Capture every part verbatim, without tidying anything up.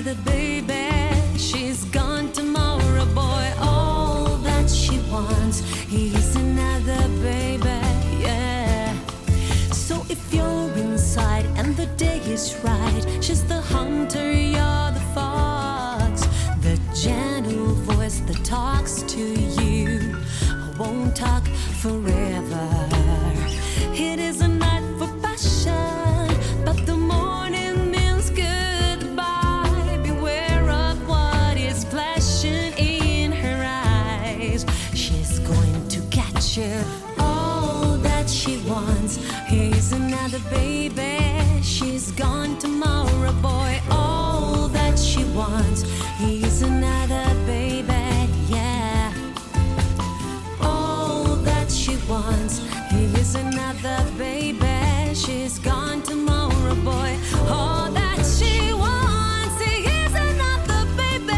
another baby. She's gone tomorrow, boy. All that she wants is another baby, yeah. So if you're inside and the day is right, she's the hunter, you're the fox. The gentle voice that talks to you won't talk forever. It is a night for passion, but the morning means goodbye. Beware of what is flashing in her eyes. She's going to catch you. All that she wants is another baby. She's gone tomorrow, boy. All that she wants is another baby, yeah. All that she wants is another baby. She's gone tomorrow, boy. All that she wants is another baby.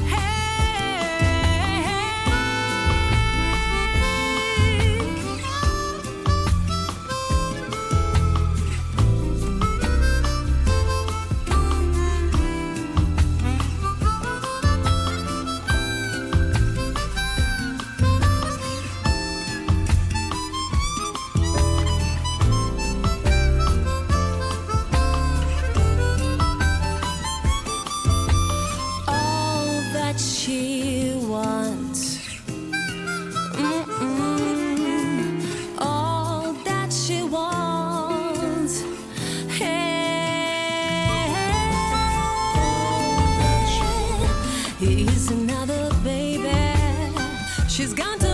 She wants, mm-mm, all that she wants, hey, is another baby. She's gone to